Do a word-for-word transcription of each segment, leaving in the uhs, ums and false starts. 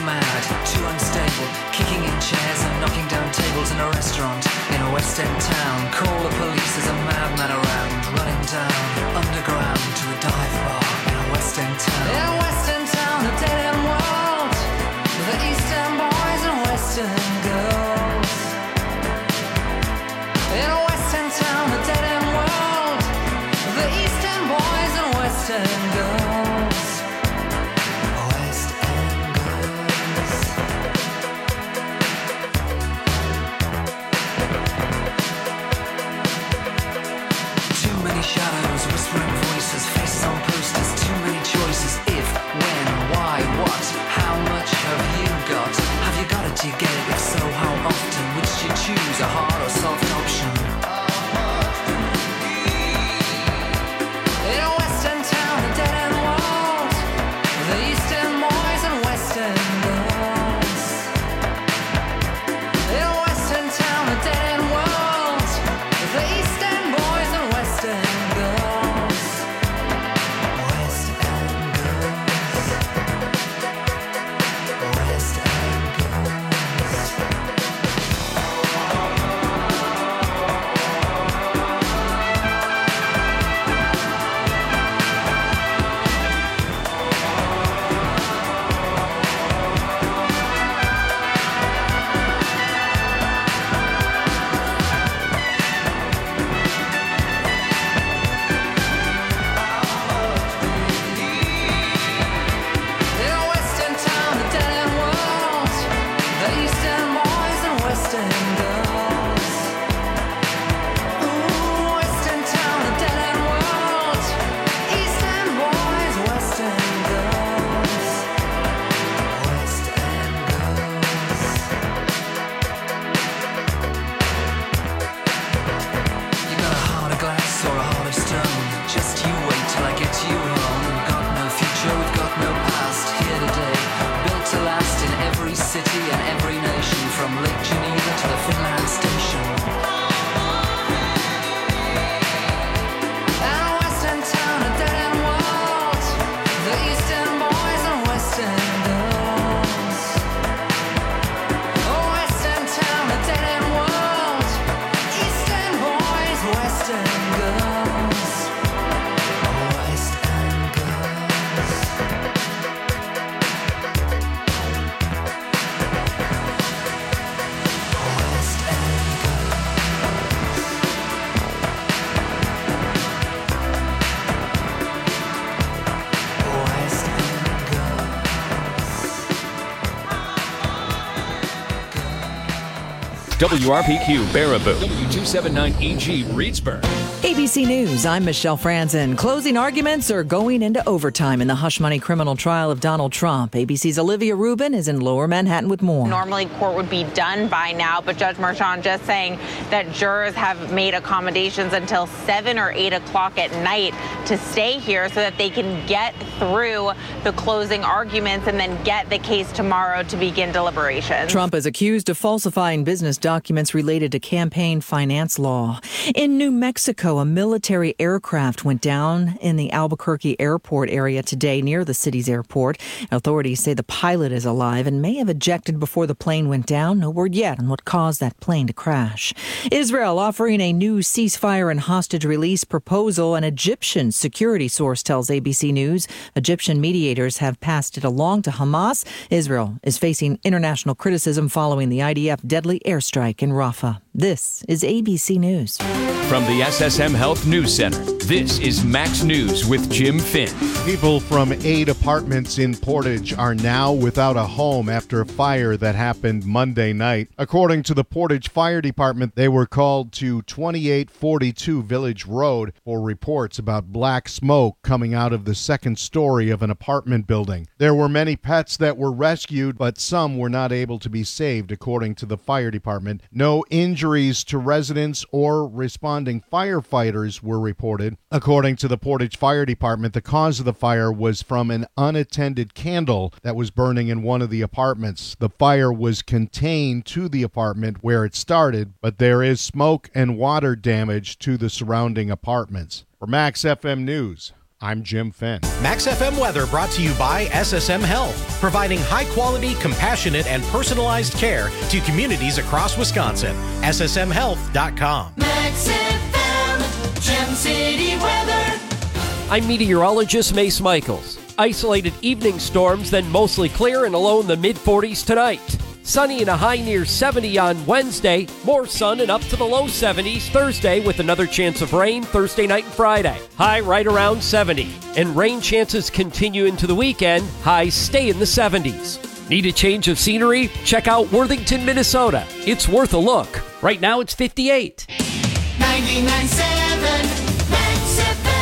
mad, too unstable, kicking in chairs and knocking down tables in a restaurant in a West End town. Call the police, there's a madman around, running down underground to a dive bar in a West End town. In a West End town, a dead end world, the East End boys and West End girls. In a West End town, a dead end world, the East End boys and West End girls. West End girls. Too many shadows, whispering voices, faces on posters, too many choices. If, when, why, what, how much have you got? Have you got it, do you get it? If so, how often? Which do you choose, a hard or soft option? In a West End town, a dead end world, the East End boys and West End girls. In a West End town, a dead end world, the East End boys and West End girls. West End girls. West End girls. In a West End town, a dead end world, the East End boys and West End girls. Ooh, West End town, a dead end world, East End boys, West End girls. West End girls. You got a heart of glass or a heart of stone. Just you wait till I get you home. We've got no future, we've got no past. Here today, built to last in every city and every nation, from Lake Geneva to the Finland station. And a West End town, a dead end world, the East End boys and West End girls. Oh, West End town, a dead end world, East End boys, West End girls. West End girls. West End girls. West End girls. W R P Q Baraboo, W two seventy-nine E G Reedsburg. A B C News, I'm Michelle Franzen. Closing arguments are going into overtime in the hush money criminal trial of Donald Trump. A B C's Olivia Rubin is in Lower Manhattan with more. Normally, court would be done by now, but Judge Marchand just saying that jurors have made accommodations until seven or eight o'clock at night to stay here so that they can get through the closing arguments and then get the case tomorrow to begin deliberations. Trump is accused of falsifying business documents related to campaign finance law. In New Mexico, a military aircraft went down in the Albuquerque airport area today near the city's airport. Authorities say the pilot is alive and may have ejected before the plane went down. No word yet on what caused that plane to crash. Israel offering a new ceasefire and hostage release proposal. An Egyptian security source tells A B C News Egyptian mediators have passed it along to Hamas. Israel is facing international criticism following the I D F deadly airstrike in Rafah. This is A B C News. From the S S M Health News Center, this is Max News with Jim Finn. People from eight apartments in Portage are now without a home after a fire that happened Monday night. According to the Portage Fire Department, they were called to twenty-eight forty-two Village Road for reports about black smoke coming out of the second story of an apartment building. There were many pets that were rescued, but some were not able to be saved, according to the fire department. No injuries to residents or responding firefighters were reported. According to the Portage Fire Department, the cause of the fire was from an unattended candle that was burning in one of the apartments. The fire was contained to the apartment where it started, but there is smoke and water damage to the surrounding apartments. For Max F M News, I'm Jim Finn. Max F M weather brought to you by S S M Health, providing high-quality, compassionate, and personalized care to communities across Wisconsin. S S M health dot com. Max F M, Gem City weather. I'm meteorologist Mace Michaels. Isolated evening storms, then mostly clear and a low in the mid forties tonight. Sunny and a high near seventy on Wednesday. More sun and up to the low seventies Thursday with another chance of rain Thursday night and Friday. High right around seventy. And rain chances continue into the weekend. Highs stay in the seventies. Need a change of scenery? Check out Worthington, Minnesota. It's worth a look. Right now it's fifty-eight. ninety-nine point seven Max F M.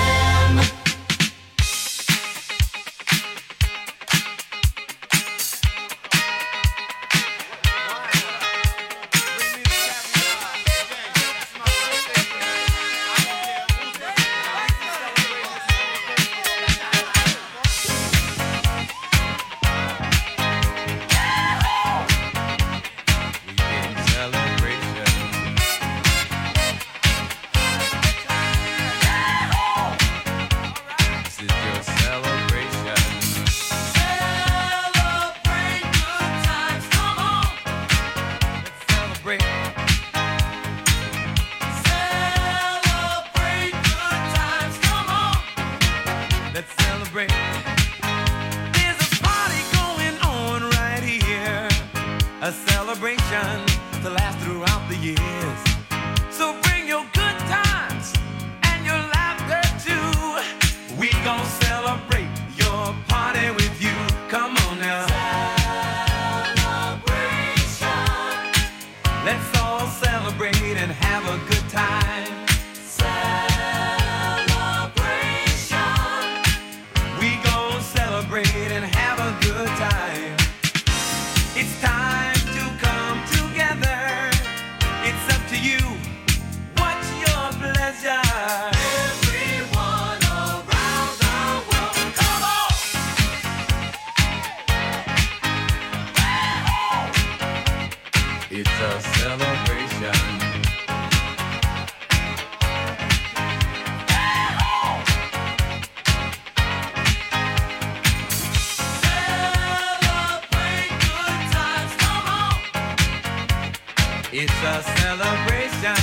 It's a celebration.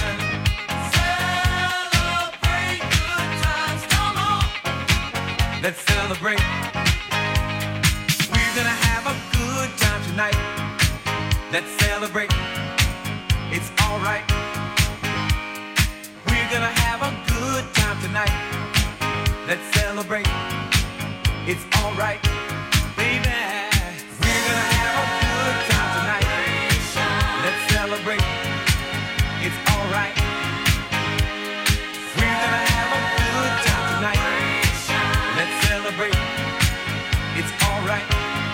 Celebrate good times, come on. Let's celebrate. We're gonna have a good time tonight. Let's celebrate. It's alright. We're gonna have a good time tonight. Let's celebrate. It's alright, baby. We're gonna have a good time tonight. Let's celebrate. It's alright. We're gonna have a good time tonight. Let's celebrate. It's alright.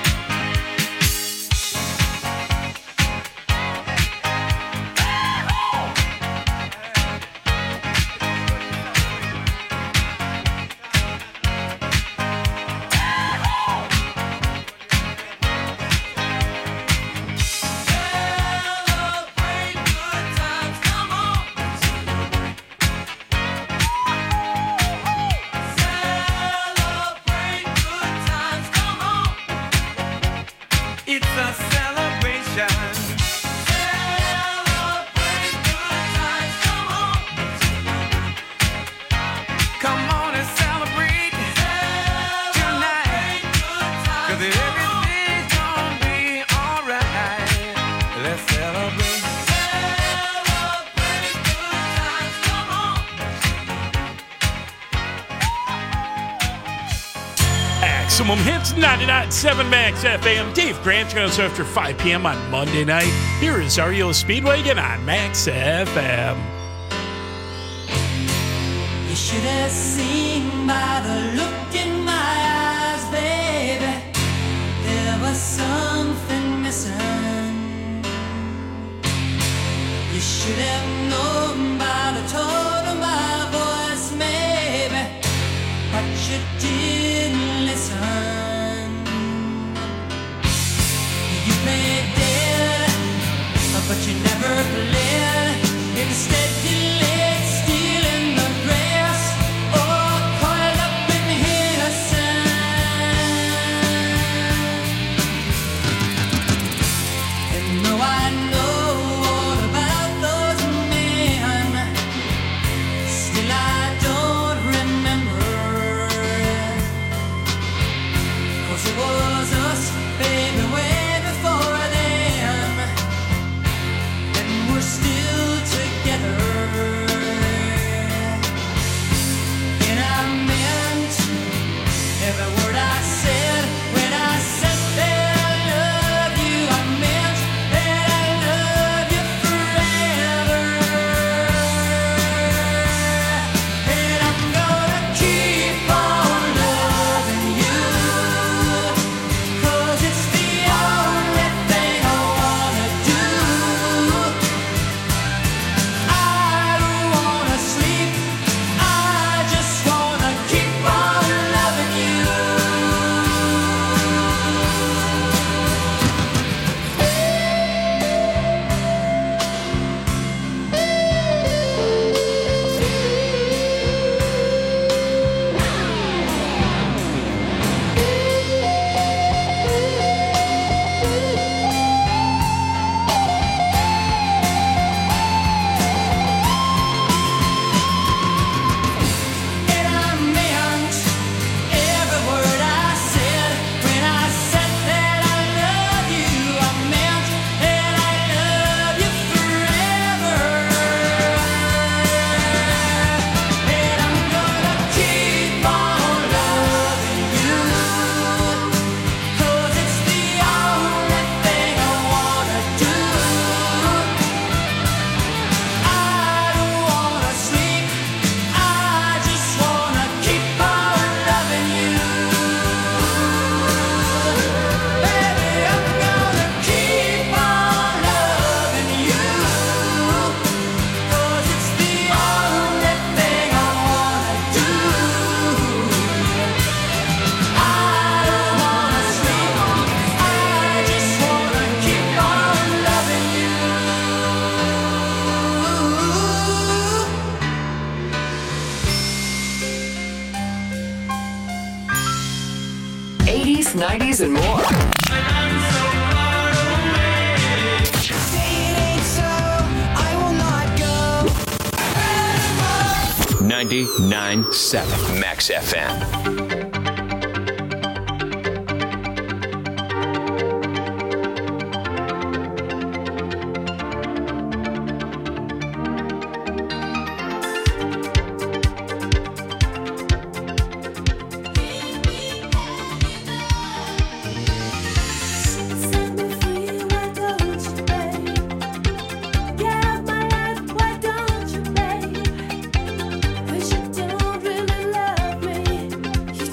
Maximum Hits, ninety-nine point seven Max F M. Dave Grant joins us after five p.m. on Monday night. Here is R E O Speedwagon on Max F M. You should have seen by the look in my eyes, baby. There was something missing. You should have known by the tone of my voice, maybe. But you didn't listen. You played dead, but you never played. Instead you laid still in the grass. Oh, coiled up in here. these and more. ninety-nine point seven Max F M. Cause you don't really love me. You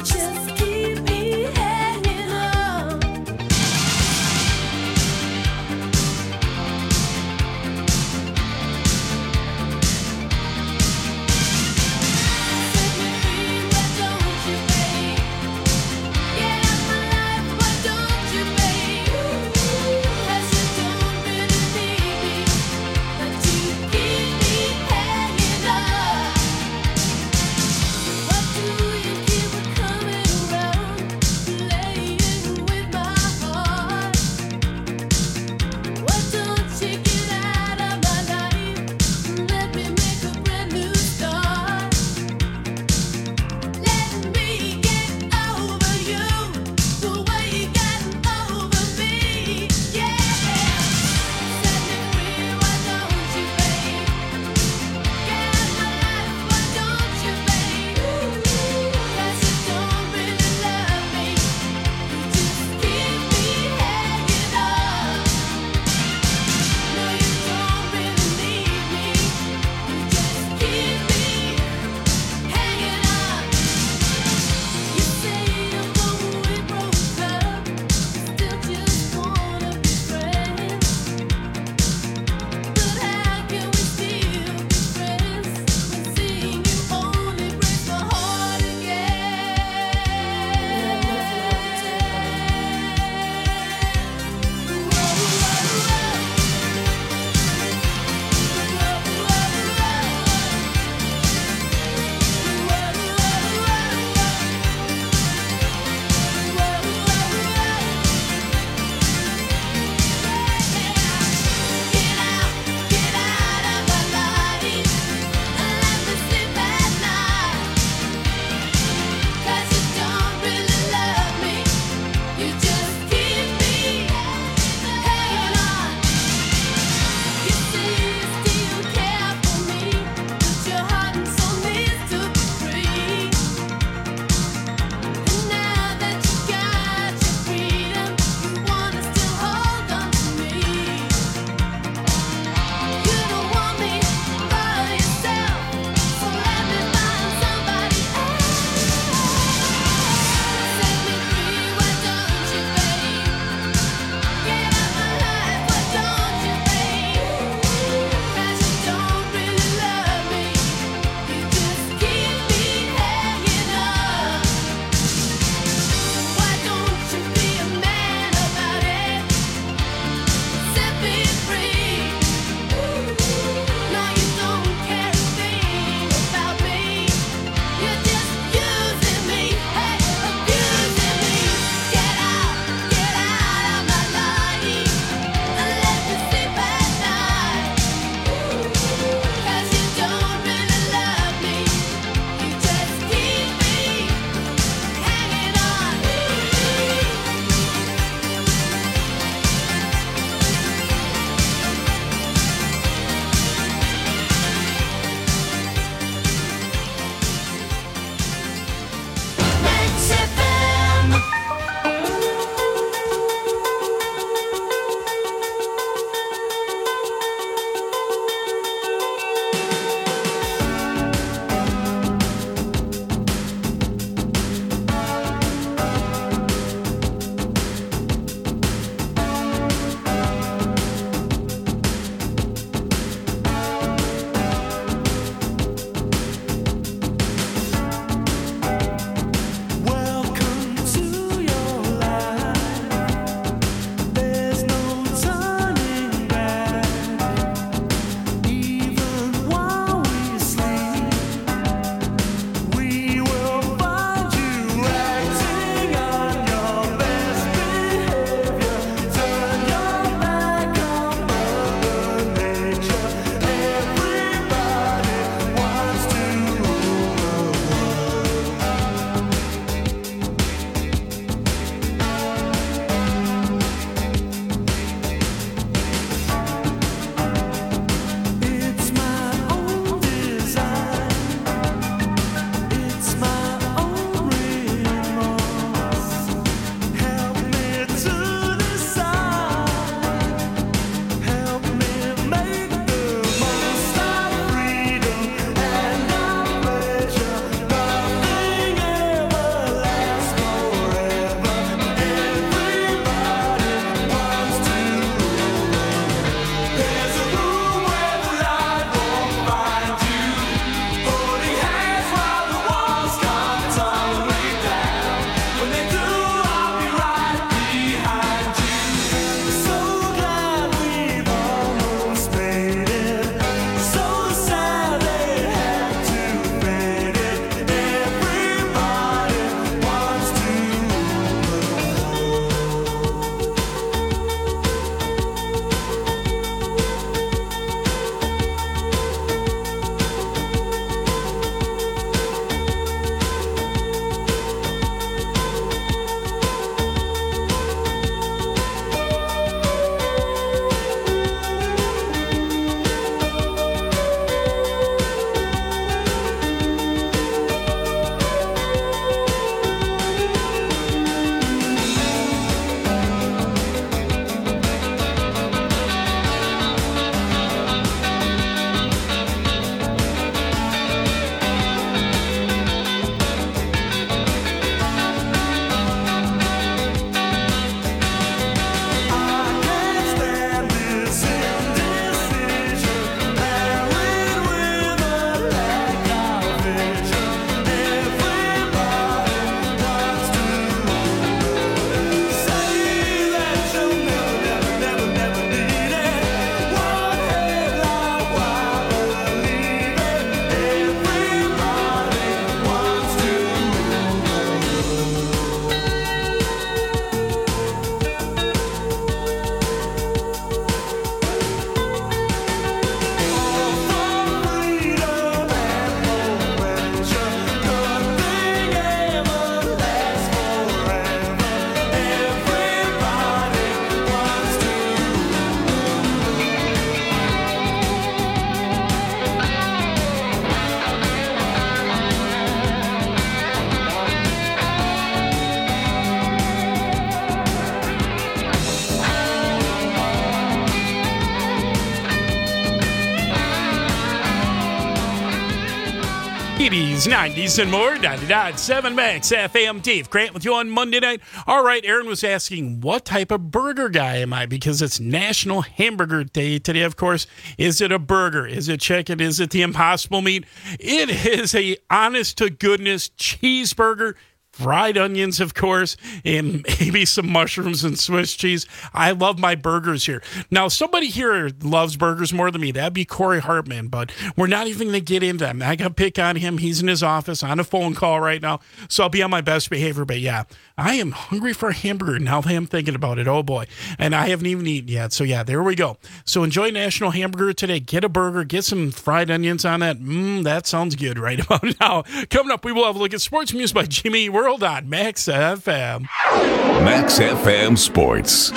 eighties, nineties, and more. ninety-nine point seven Max F M. Dave Grant with you on Monday night. All right, Aaron was asking, what type of burger guy am I? Because it's National Hamburger Day today, of course. Is it a burger? Is it chicken? Is it the Impossible Meat? It is a honest-to-goodness cheeseburger. Fried onions, of course, and maybe some mushrooms and Swiss cheese. I love my burgers here. Now, somebody here loves burgers more than me. That'd be Corey Hartman, but we're not even going to get into that. I'm not going to pick on him. He's in his office on a phone call right now, so I'll be on my best behavior. But yeah, I am hungry for a hamburger now that I'm thinking about it. Oh, boy. And I haven't even eaten yet. So yeah, there we go. So enjoy National Hamburger today. Get a burger. Get some fried onions on that. Mmm, that sounds good right about now. Coming up, we will have a look at sports music by Jimmy World on Max F M. Max F M Sports.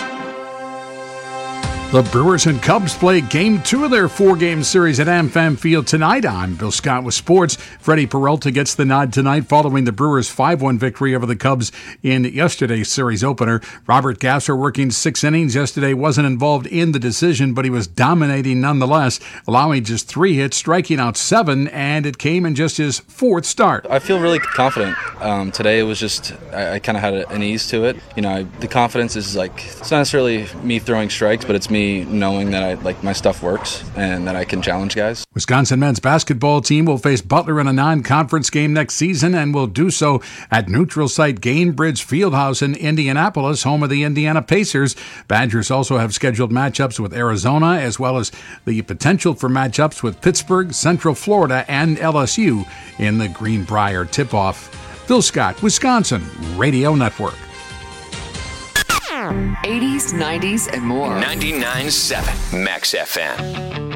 The Brewers and Cubs play game two of their four-game series at AmFam Field tonight. I'm Bill Scott with sports. Freddie Peralta gets the nod tonight following the Brewers' five one victory over the Cubs in yesterday's series opener. Robert Gasser, working six innings yesterday, wasn't involved in the decision, but he was dominating nonetheless, allowing just three hits, striking out seven, and it came in just his fourth start. I feel really confident. Um, today it was just, I, I kind of had an ease to it. You know, I, the confidence is like, it's not necessarily me throwing strikes, but it's me knowing that I like my stuff works and that I can challenge guys. Wisconsin men's basketball team will face Butler in a non-conference game next season and will do so at neutral site Gainbridge Fieldhouse in Indianapolis, home of the Indiana Pacers. Badgers also have scheduled matchups with Arizona, as well as the potential for matchups with Pittsburgh, Central Florida, and L S U in the Greenbrier tip-off. Phil Scott, Wisconsin Radio Network. eighties, nineties, and more. ninety-nine point seven Max F M.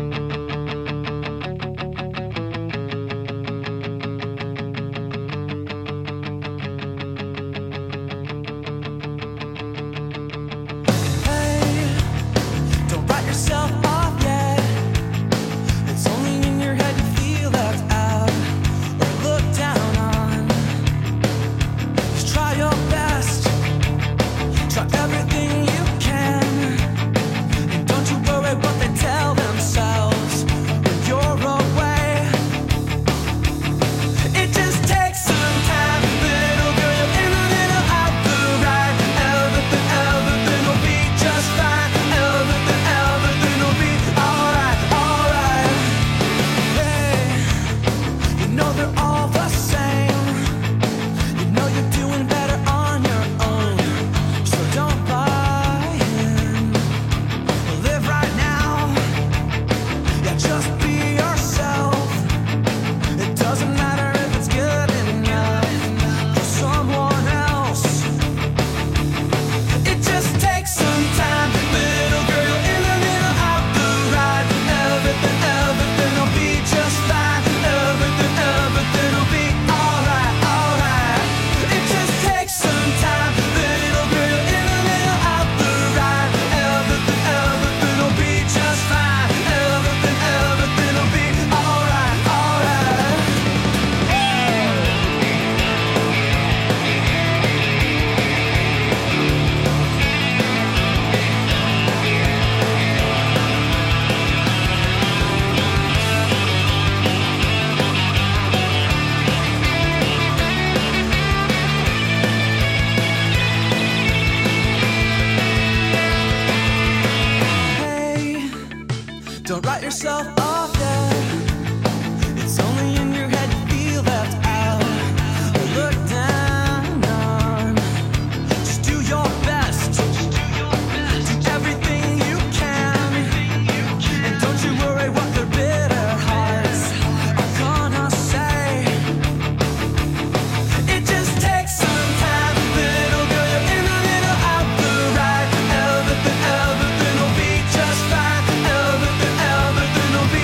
Everything will be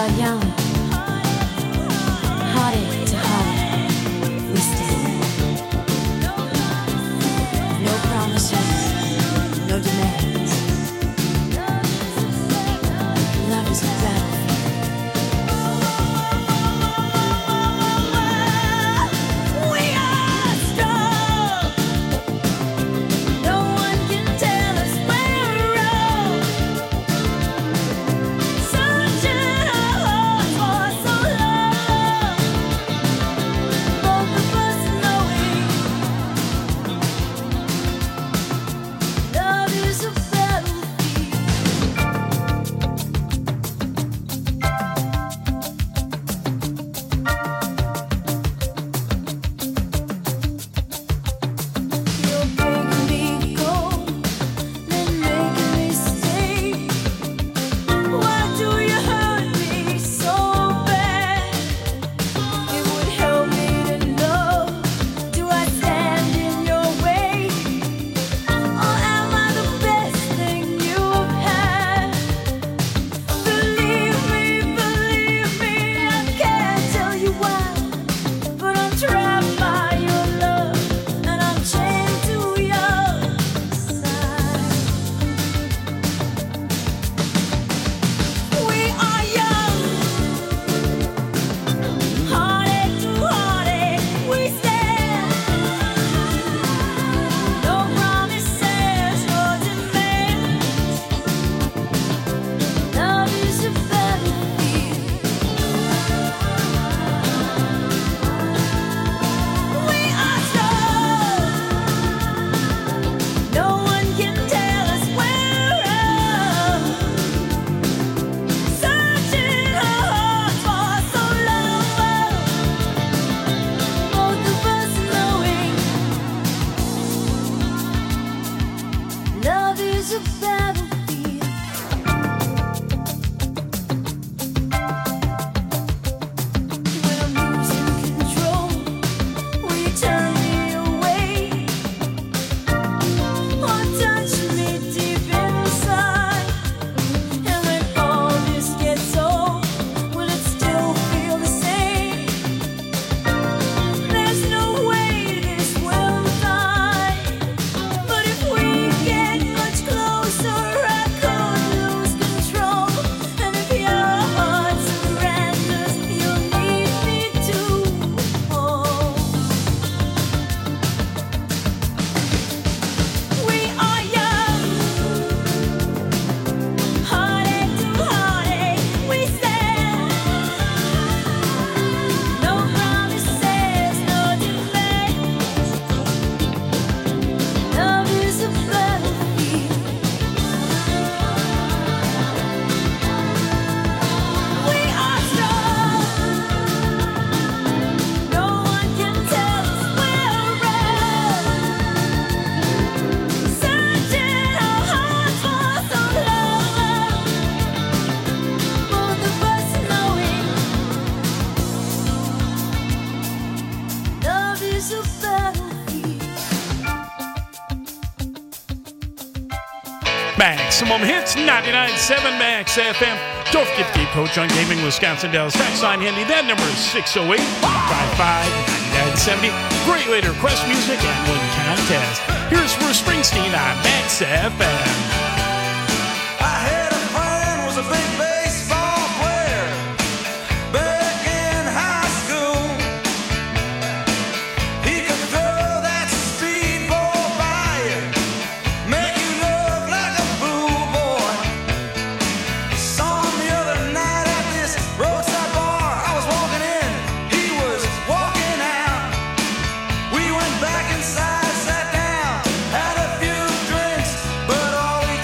are young, heartache to heartache, we stand. No promises, no demands. Love is a battlefield. Maximum Hits, ninety-nine point seven Max F M. Don't forget to keep Coach on Gaming, Wisconsin Dells. Text line handy. That number is six oh eight, five five, nine nine seven oh. Great way to request music and win contest. Here's Bruce Springsteen on Max F M. I had a friend was a big baseball player back in high school. He could throw that speedball by you, make you look like a fool, boy. Saw him the other night at this roadside bar. I was walking in, he was walking out. We went back inside, sat down, had a few drinks, but all we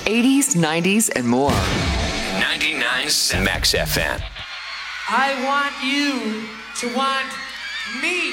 eighties, nineties, and more. ninety-nine point seven Max F M. I want you to want me.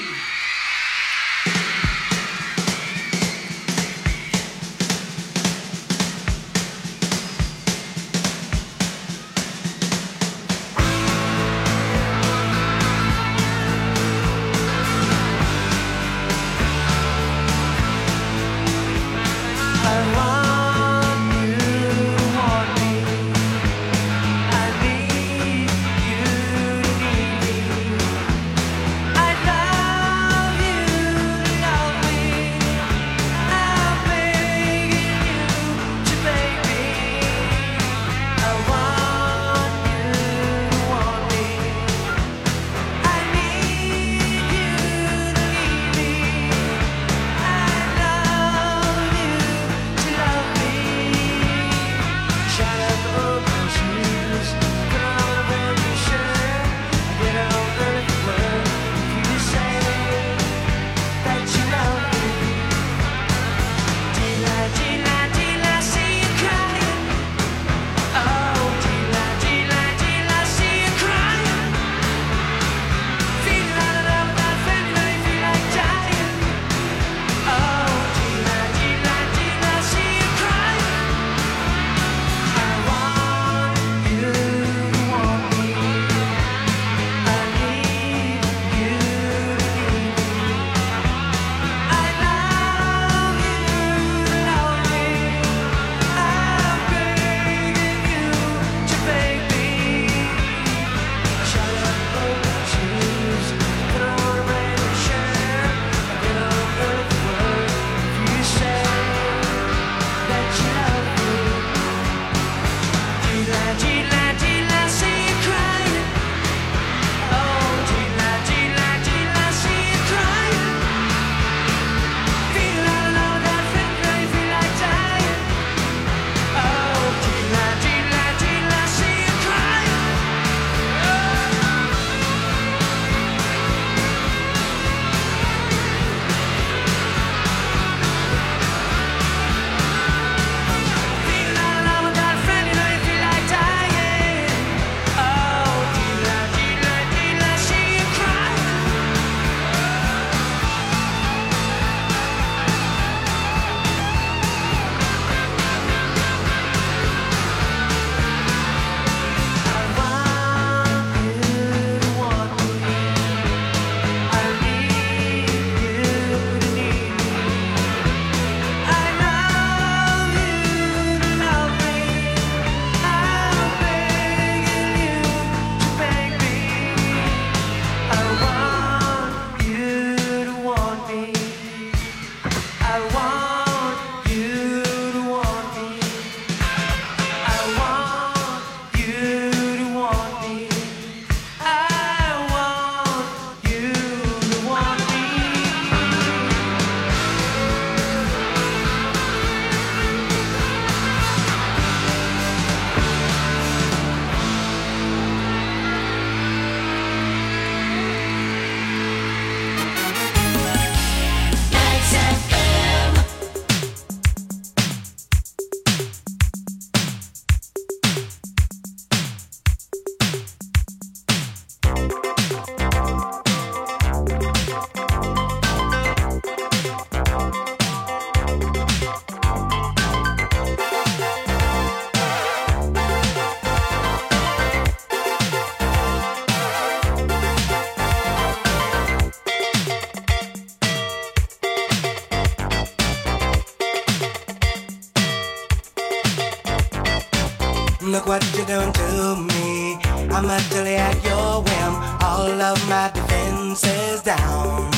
Look what you're doing to me. I'm utterly at your whim. All of my defenses down.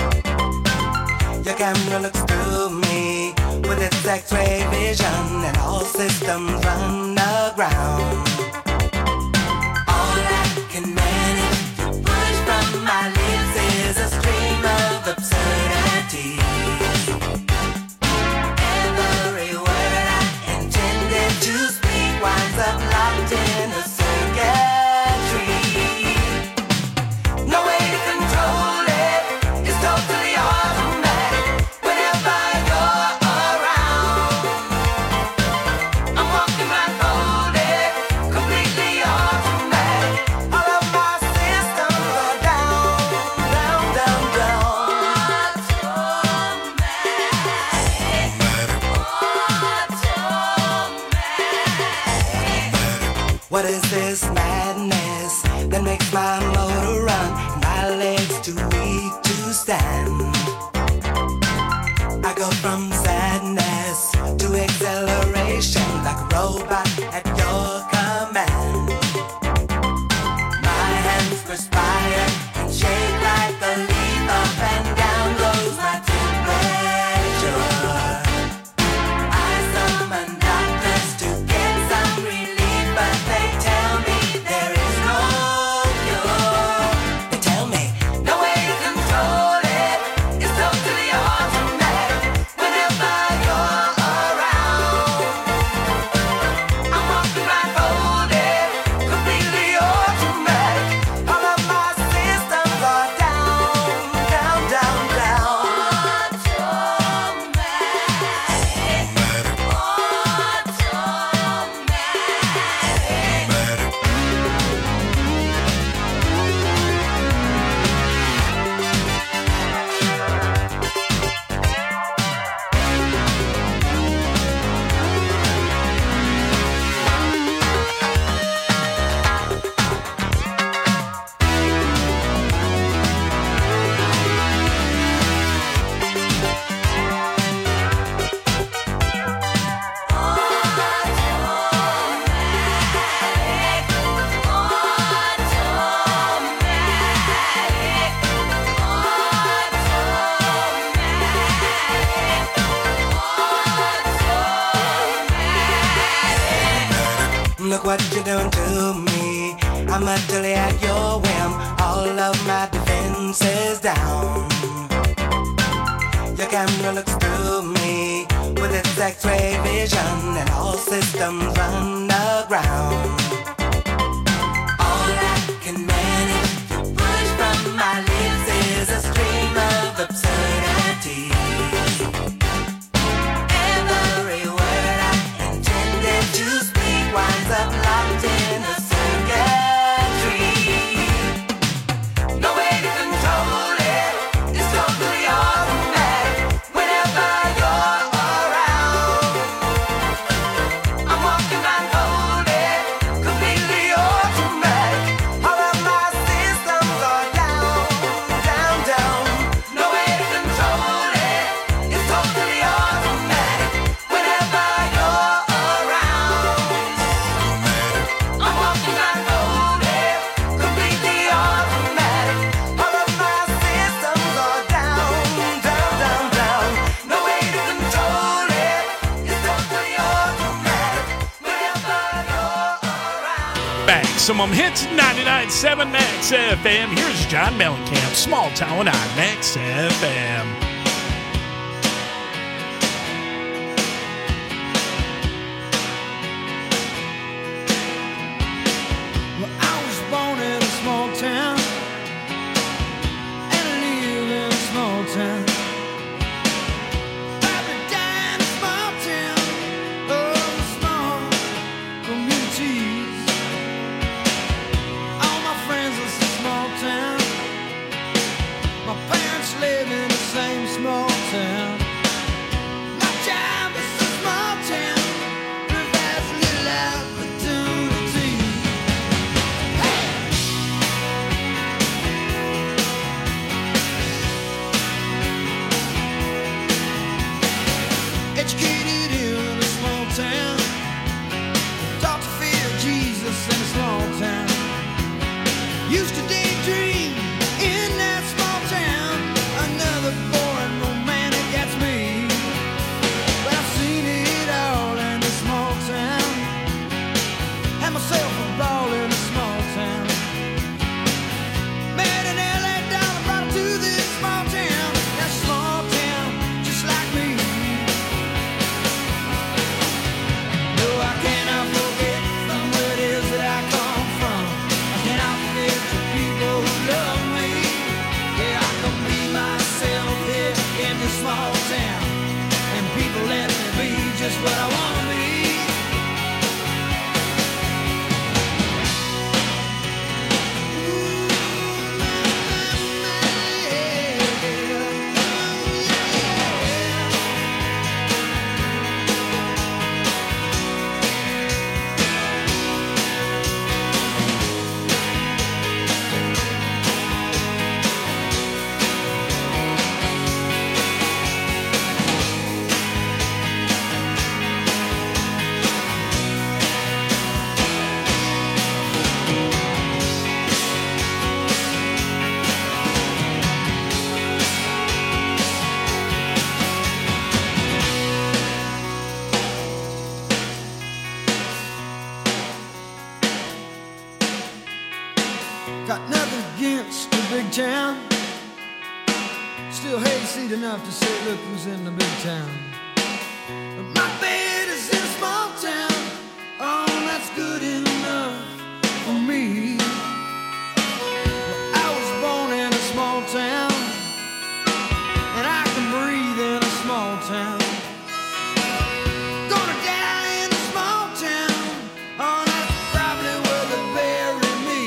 Your camera looks through me with its X-ray vision, and all systems run aground. All I can manage to push from my lips is a stream of absurdities. Every word I intended to speak winds up locked in a circuitry. No way to control it. It's totally automatic. Whenever you're around, I'm What is this madness that makes my motor run and my legs too weak to stand? I go from sadness to acceleration like a robot at your command. My hands perspire and shake like a leaf. Up and down goes my temperature. I summon doctors to get some relief, but they tell me there is no cure. They tell me no way to control it. It's totally automatic whenever you're around. I'm walking blindfolded, completely automatic. All of my systems are down, down, down, down. Look what you're doing to me. I'm utterly at your whim. All of my defenses down. Your camera looks through me with its X-ray vision, and all systems run aground. All I can manage to push from my lips is a stream of absurdity. Every word I intended to speak winds up locked in a circuitry. No way to control it. It's totally automatic whenever you're around. I'm walking blindfolded, completely automatic. All of my systems are down, down, down. No way to control it. It's totally automatic whenever you're around. I'm walking blindfolded, completely automatic. All of my systems are down, down, down, down. No way to control it. It's totally automatic whenever you're around. Maximum Hits ninety-nine point seven Max F M. Here's John Mellencamp, Small Town on Max F M. Well, I was born in a small town and I live in a small town. Probably die in a small town. Oh, small communities. All my friends are so small town. My parents live in the same small town. My job is a small town. But that's a little opportunity. Educated in a small town, taught to fear Jesus in a small town. Used to daydream in that small town. Another boring romantic gets me. But I've seen it all in a small town. Had myself a ball in a small town. Met an L A dollar, brought her to this small town. That small town, just like me. No, I cannot forget from where it is that I come from. I cannot forget the people Got nothing against the big town. Still hayseed enough to say, look who's in the big town. But my bed is in a small town. Oh, that's good enough for me. Well, I was born in a small town, and I can breathe in a small town. Gonna die in a small town. Oh, that's probably where they bury me.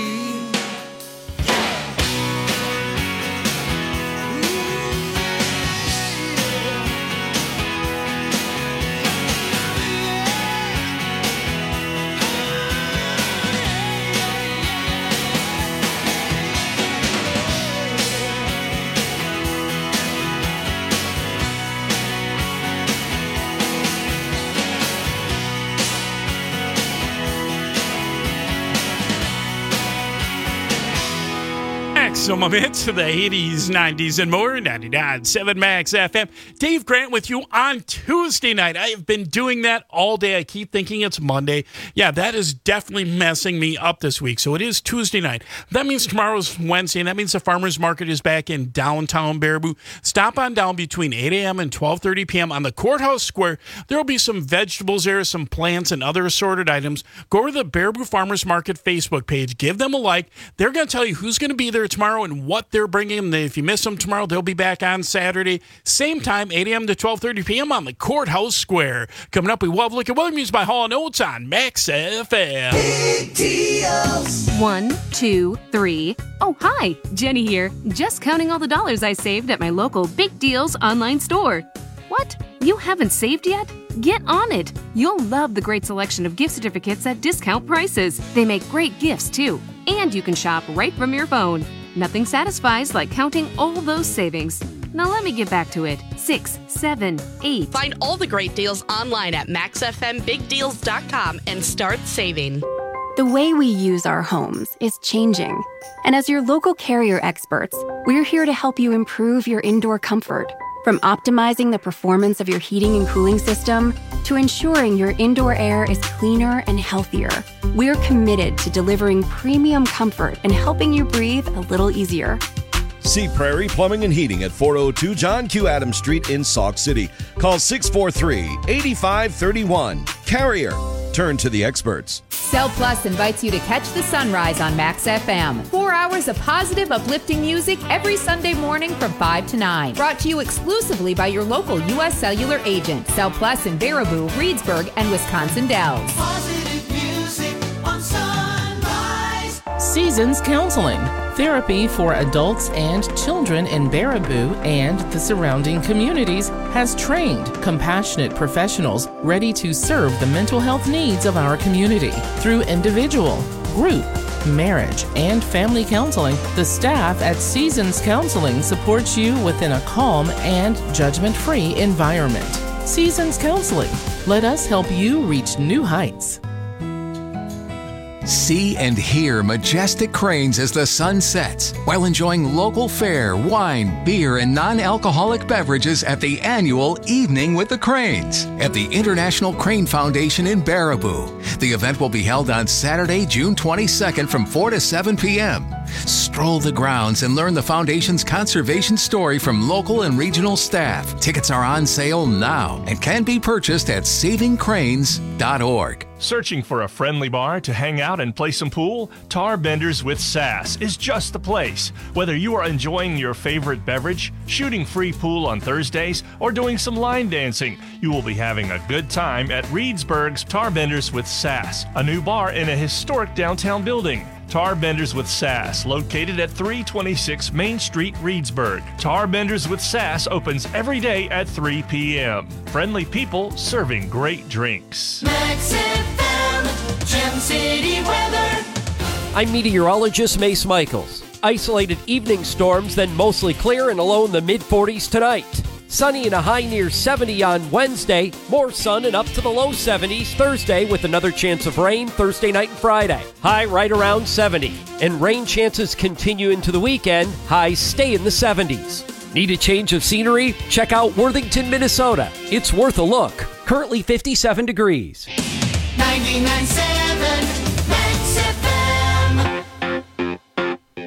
Some of it to the eighties, nineties, and more. ninety-nine point seven Max F M. Dave Grant with you on Tuesday night. I have been doing that all day. I keep thinking it's Monday. Yeah, that is definitely messing me up this week. So it is Tuesday night. That means tomorrow's Wednesday, and that means the farmers market is back in downtown Baraboo. Stop on down between eight a.m. and twelve thirty p.m. on the Courthouse Square. There will be some vegetables there, some plants, and other assorted items. Go over to the Baraboo Farmers Market Facebook page. Give them a like. They're going to tell you who's going to be there tomorrow and what they're bringing. If you miss them tomorrow, they'll be back on Saturday. Same time, eight a.m. to twelve thirty p.m. on the Courthouse Square. Coming up, we will have a look at weather news by Hall and Oates on Max F M. Big deals. One, two, three. Oh, hi. Jenny here. Just counting all the dollars I saved at my local Big Deals online store. What? You haven't saved yet? Get on it. You'll love the great selection of gift certificates at discount prices. They make great gifts, too. And you can shop right from your phone. Nothing satisfies like counting all those savings. Now let me get back to it. Six, seven, eight. Find all the great deals online at max f m big deals dot com and start saving. The way we use our homes is changing. And as your local Carrier experts, we're here to help you improve your indoor comfort. From optimizing the performance of your heating and cooling system to ensuring your indoor air is cleaner and healthier, we're committed to delivering premium comfort and helping you breathe a little easier. See Prairie Plumbing and Heating at four oh two John Q. Adams Street in Sauk City. Call six four three, eight five three one. Carrier. Turn to the experts. Cell Plus invites you to catch the sunrise on Max F M. Four hours of positive, uplifting music every Sunday morning from five to nine. Brought to you exclusively by your local U S Cellular agent. Cell Plus in Baraboo, Reedsburg, and Wisconsin Dells. Positive music on Sunrise. Seasons Counseling. Therapy for adults and children in Baraboo and the surrounding communities has trained compassionate professionals ready to serve the mental health needs of our community. Through individual, group, marriage, and family counseling, the staff at Seasons Counseling supports you within a calm and judgment-free environment. Seasons Counseling. Let us help you reach new heights. See and hear majestic cranes as the sun sets while enjoying local fare, wine, beer, and non-alcoholic beverages at the annual Evening with the Cranes at the International Crane Foundation in Baraboo. The event will be held on Saturday, June twenty-second from four to seven p.m. Stroll the grounds and learn the Foundation's conservation story from local and regional staff. Tickets are on sale now and can be purchased at saving cranes dot org. Searching for a friendly bar to hang out and play some pool? Tar Benders with Sass is just the place. Whether you are enjoying your favorite beverage, shooting free pool on Thursdays, or doing some line dancing, you will be having a good time at Reedsburg's Tar Benders with Sass, a new bar in a historic downtown building. Tar Benders with Sass, located at three twenty-six Main Street, Reedsburg. Tar Benders with Sass opens every day at three p.m. Friendly people serving great drinks. Max F M, Gem City weather. I'm meteorologist Mace Michaels. Isolated evening storms, then mostly clear and a low in the mid forties tonight. Sunny and a high near seventy on Wednesday. More sun and up to the low seventies Thursday with another chance of rain Thursday night and Friday. High right around seventy. And rain chances continue into the weekend. Highs stay in the seventies. Need a change of scenery? Check out Worthington, Minnesota. It's worth a look. Currently fifty-seven degrees. ninety-nine point seven Max F M.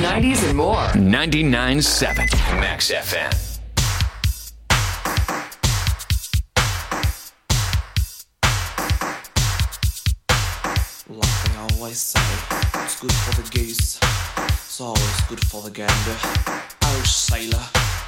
nineties and more. ninety-nine point seven Max F M. Like they always say, it's good for the goose, it's always good for the gander. Oh, sailor.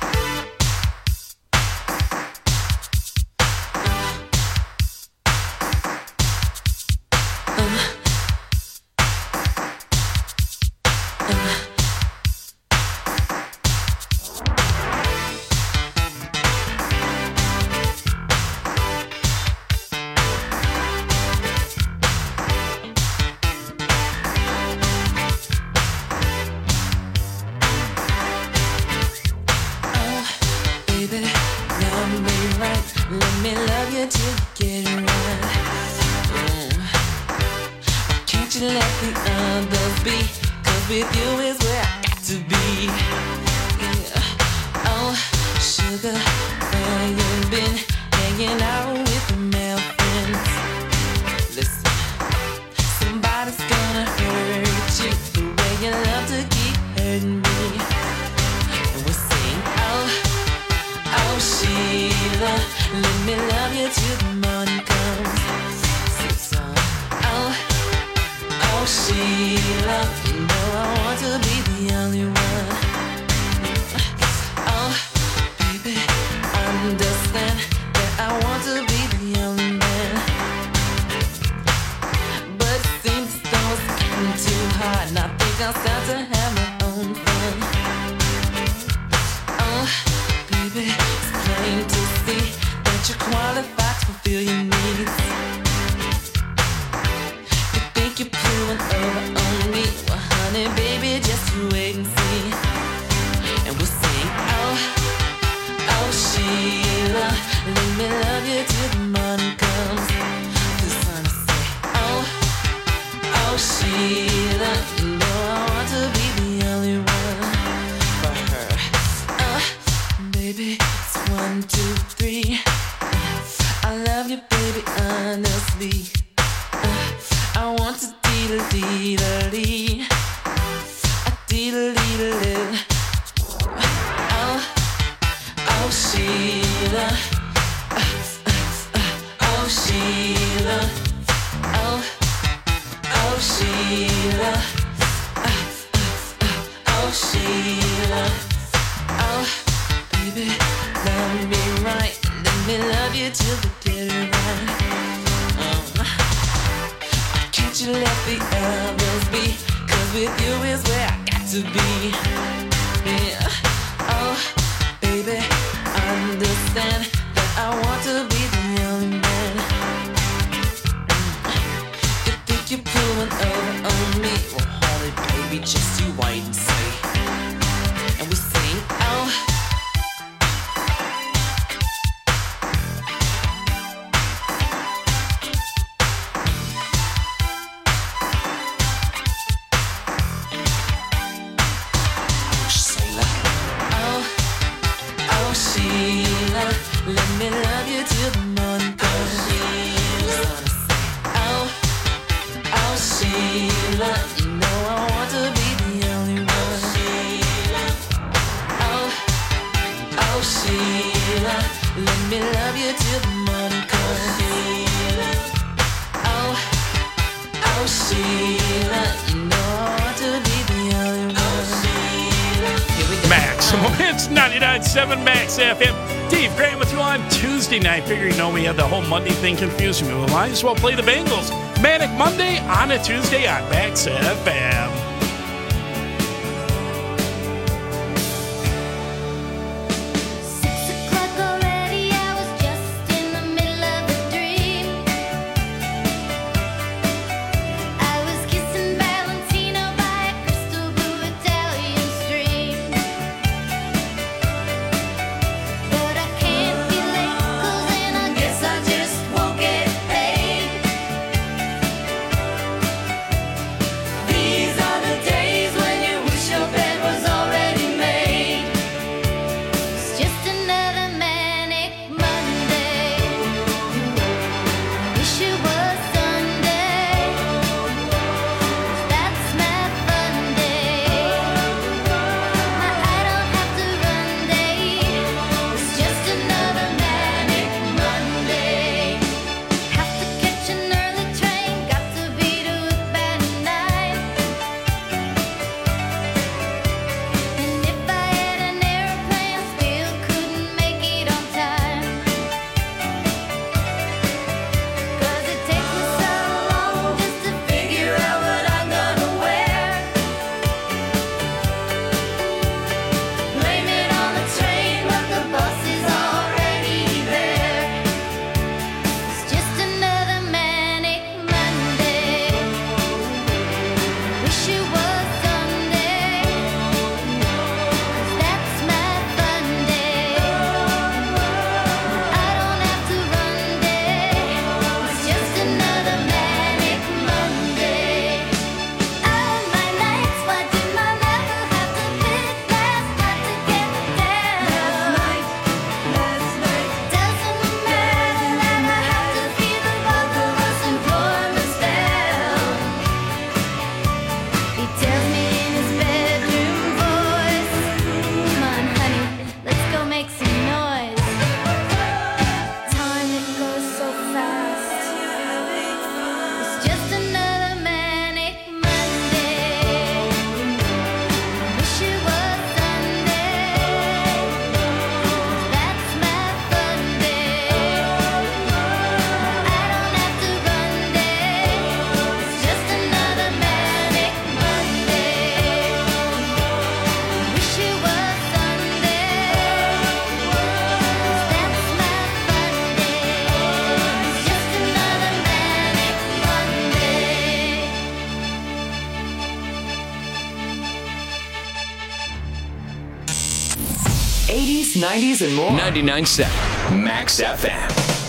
It's ninety-nine point seven Max F M. Dave Grant with you on Tuesday night. Figure you know we had the whole Monday thing confused me. We might as well play the Bengals. Manic Monday on a Tuesday on Max F M. These are the eighties, nineties, and more. ninety-nine point seven Max F M.